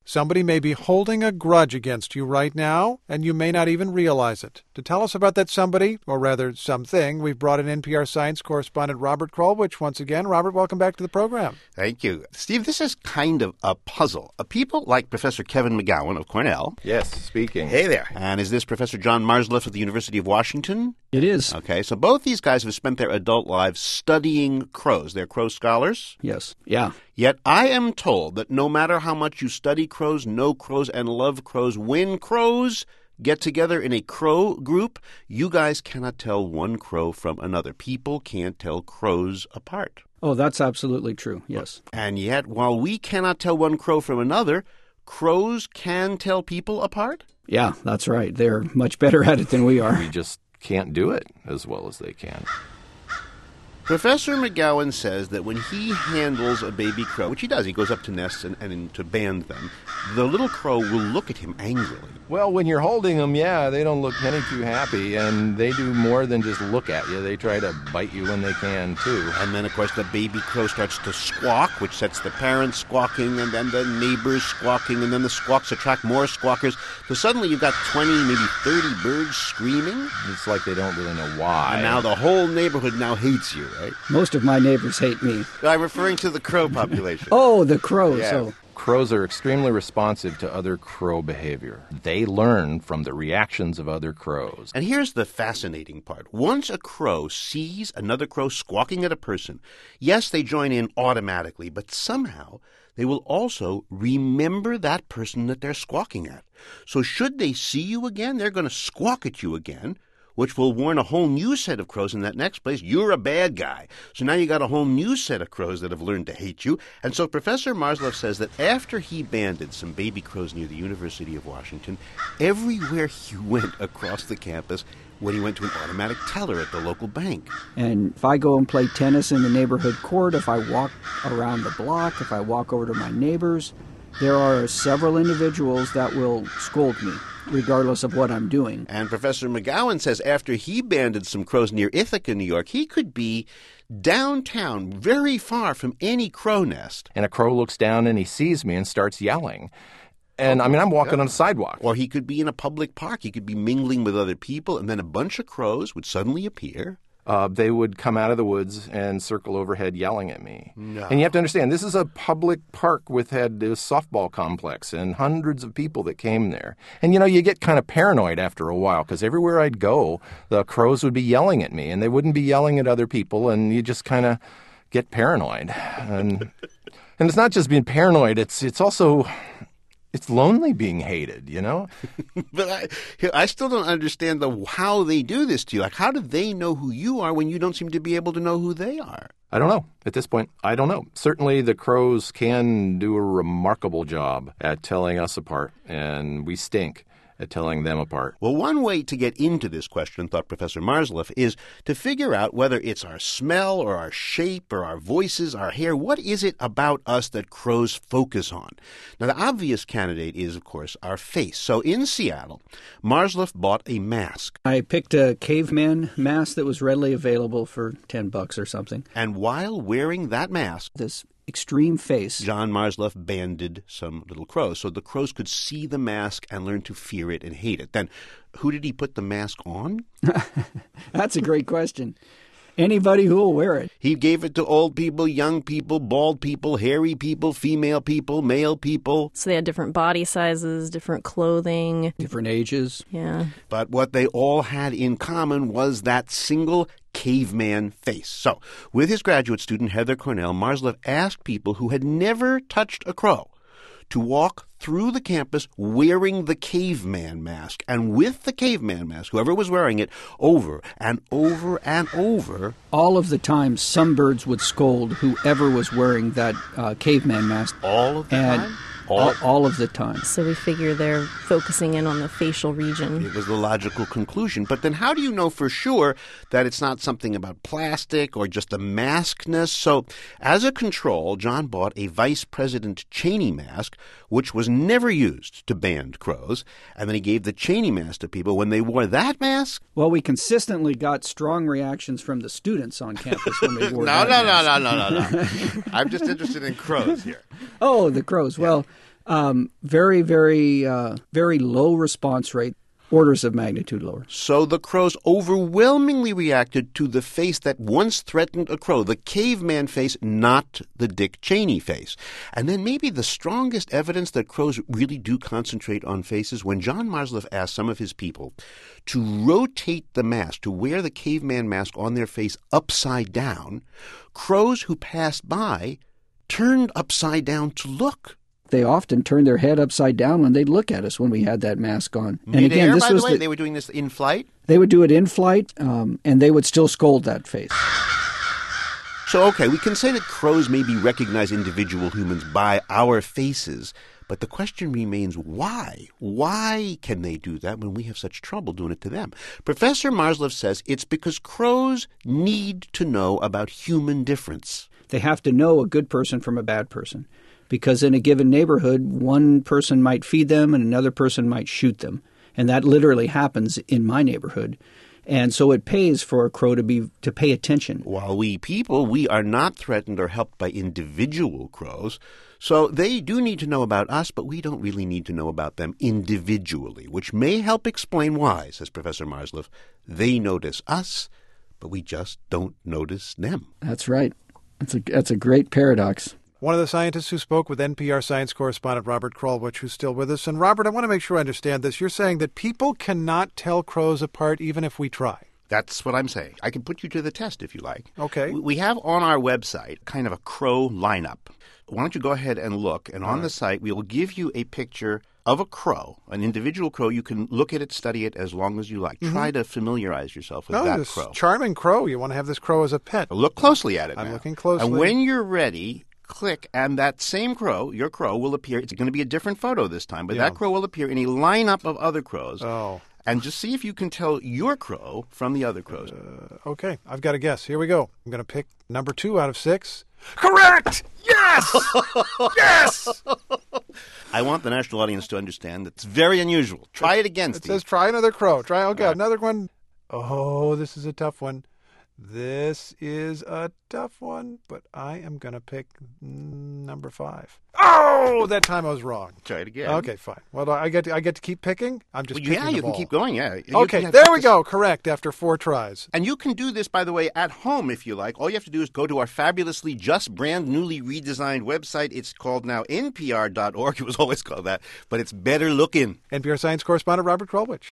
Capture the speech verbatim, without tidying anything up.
Somebody may be holding a grudge against you right now, and you may not even realize it. To tell us about that somebody, or rather something, we've brought in N P R science correspondent Robert Krulwich once again. Robert, welcome back to the program. Thank you. Steve, this is kind of a puzzle. Uh, people like Professor Kevin McGowan of Cornell. Yes, speaking. Hey there. And is this Professor John Marsleff of the University of Washington? It is. Okay, so both these guys have spent their adult lives studying crows. They're crow scholars. Yes. Yeah. Yet I am told that no matter how much you study crows, know crows, and love crows, when crows get together in a crow group, you guys cannot tell one crow from another. People can't tell crows apart. Oh, that's absolutely true, yes. And yet, while we cannot tell one crow from another, crows can tell people apart? Yeah, that's right. They're much better at it than we are. We just can't do it as well as they can. Professor McGowan says that when he handles a baby crow, which he does, he goes up to nests and, and to band them, the little crow will look at him angrily. Well, when you're holding them, yeah, they don't look any too happy, and they do more than just look at you. They try to bite you when they can, too. And then, of course, the baby crow starts to squawk, which sets the parents squawking, and then the neighbors squawking, and then the squawks attract more squawkers. So suddenly you've got twenty, maybe thirty birds screaming. It's like they don't really know why. And now the whole neighborhood now hates you, right? Most of my neighbors hate me. I'm referring to the crow population. Oh, the crows. Yeah. Oh. Crows are extremely responsive to other crow behavior. They learn from the reactions of other crows. And here's the fascinating part. Once a crow sees another crow squawking at a person, yes, they join in automatically, but somehow they will also remember that person that they're squawking at. So should they see you again, they're going to squawk at you again, which will warn a whole new set of crows in that next place, you're a bad guy. So now you got a whole new set of crows that have learned to hate you. And so Professor Marsleff says that after he banded some baby crows near the University of Washington, everywhere he went across the campus, when he went to an automatic teller at the local bank. And if I go and play tennis in the neighborhood court, if I walk around the block, if I walk over to my neighbors, there are several individuals that will scold me, regardless of what I'm doing. And Professor McGowan says after he banded some crows near Ithaca, New York, he could be downtown, very far from any crow nest. And a crow looks down and he sees me and starts yelling. And, I mean, I'm walking on a sidewalk. Or he could be in a public park. He could be mingling with other people, and then a bunch of crows would suddenly appear. Uh, they would come out of the woods and circle overhead yelling at me. No. And you have to understand, this is a public park with had a softball complex and hundreds of people that came there. And, you know, you get kind of paranoid after a while because everywhere I'd go, the crows would be yelling at me, and they wouldn't be yelling at other people, and you just kind of get paranoid. And and it's not just being paranoid, it's it's also... It's lonely being hated, you know? But I, I still don't understand the how they do this to you. Like, how do they know who you are when you don't seem to be able to know who they are? I don't know. At this point, I don't know. Certainly the crows can do a remarkable job at telling us apart, and we stink at telling them apart. Well, one way to get into this question, thought Professor Marsleff, is to figure out whether it's our smell or our shape or our voices, our hair. What is it about us that crows focus on? Now, the obvious candidate is, of course, our face. So in Seattle, Marsleff bought a mask. I picked a caveman mask that was readily available for ten bucks or something. And while wearing that mask, this extreme face, John Marsleff banded some little crows so the crows could see the mask and learn to fear it and hate it. Then who did he put the mask on? That's a great question. Anybody who will wear it. He gave it to old people, young people, bald people, hairy people, female people, male people. So they had different body sizes, different clothing. Different ages. Yeah. But what they all had in common was that single caveman face. So, with his graduate student, Heather Cornell, Marsleff asked people who had never touched a crow to walk through the campus wearing the caveman mask. And with the caveman mask, whoever was wearing it, over and over and over. All of the time, some birds would scold whoever was wearing that uh, caveman mask. All of the and time? All, all of the time. So we figure they're focusing in on the facial region. It was the logical conclusion. But then how do you know for sure that it's not something about plastic or just the maskness? So as a control, John bought a Vice President Cheney mask, which was never used to band crows. And then he gave the Cheney mask to people. When they wore that mask... Well, we consistently got strong reactions from the students on campus when they wore no, that no, mask. no, no, no, no, no. I'm just interested in crows here. Oh, the crows. Yeah. Well... Um, very, very, uh, very low response rate, orders of magnitude lower. So the crows overwhelmingly reacted to the face that once threatened a crow, the caveman face, not the Dick Cheney face. And then maybe the strongest evidence that crows really do concentrate on faces, when John Marsleff asked some of his people to rotate the mask, to wear the caveman mask on their face upside down, crows who passed by turned upside down to look. They often turned their head upside down when they'd look at us when we had that mask on. And Mid-air, again, this by was the way, the, they were doing this in flight? They would do it in flight, um, and they would still scold that face. So, okay, we can say that crows maybe recognize individual humans by our faces, but the question remains why? Why can they do that when we have such trouble doing it to them? Professor Marsleff says it's because crows need to know about human difference. They have to know a good person from a bad person, because in a given neighborhood, one person might feed them and another person might shoot them. And that literally happens in my neighborhood. And so it pays for a crow to be to pay attention. While we people, we are not threatened or helped by individual crows. So they do need to know about us, but we don't really need to know about them individually, which may help explain why, says Professor Marsleff, they notice us, but we just don't notice them. That's right. That's a, that's a great paradox. One of the scientists who spoke with N P R science correspondent Robert Krulwich, who's still with us. And Robert, I want to make sure I understand this. You're saying that people cannot tell crows apart even if we try. That's what I'm saying. I can put you to the test if you like. Okay. We have on our website kind of a crow lineup. Why don't you go ahead and look, and on right. the site we will give you a picture of a crow, an individual crow. You can look at it, study it as long as you like. Mm-hmm. Try to familiarize yourself with oh, that this crow. Charming crow. You want to have this crow as a pet. Look closely at it I'm now. looking closely. And when you're ready, click, and that same crow, your crow, will appear. It's going to be a different photo this time, but Yeah. that crow will appear in a lineup of other crows. Oh. And just see if you can tell your crow from the other crows. Uh, okay, I've got a guess. Here we go. I'm going to pick number two out of six. Correct! Yes! Yes! I want the national audience to understand that it's very unusual. Try it again, It Steve. says try another crow. Try, okay, Right. another one. Oh, this is a tough one. This is a tough one, but I am going to pick number five. Oh, that time I was wrong. Try it again. Okay, fine. Well, I get to, I get to keep picking? I'm just Well, picking yeah, the you can ball. keep going, yeah. You Okay, can there have we this- go. Correct, after four tries. And you can do this, by the way, at home if you like. All you have to do is go to our fabulously just brand newly redesigned website. It's called now N P R dot org. It was always called that, but it's better looking. N P R science correspondent Robert Krulwich.